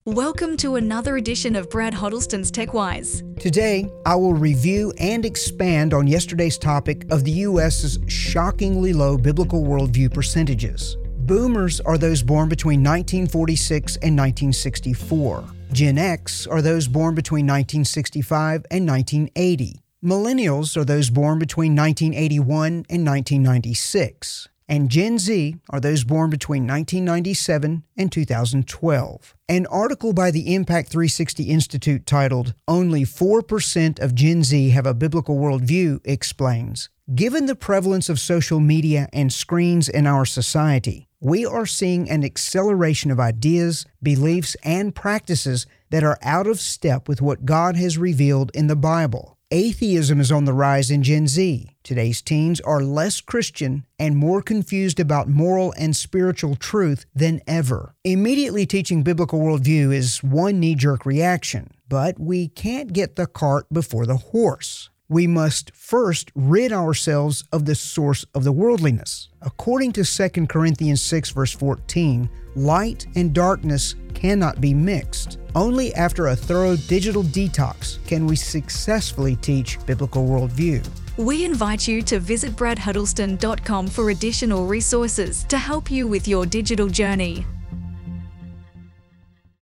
Welcome to another edition of Brad Huddleston's TechWise. Today, I will review and expand on yesterday's topic of the U.S.'s shockingly low biblical worldview percentages. Boomers are those born between 1946 and 1964. Gen X are those born between 1965 and 1980. Millennials are those born between 1981 and 1996. And Gen Z are those born between 1997 and 2012. An article by the Impact 360 Institute titled, "Only 4% of Gen Z have a biblical worldview," explains, given the prevalence of social media and screens in our society, we are seeing an acceleration of ideas, beliefs, and practices that are out of step with what God has revealed in the Bible. Atheism is on the rise in Gen Z. Today's teens are less Christian and more confused about moral and spiritual truth than ever. Immediately teaching biblical worldview is one knee-jerk reaction, but we can't get the cart before the horse. We must first rid ourselves of the source of the worldliness. According to 2 Corinthians 6 verse 14, light and darkness cannot be mixed. Only after a thorough digital detox can we successfully teach biblical worldview. We invite you to visit bradhuddleston.com for additional resources to help you with your digital journey.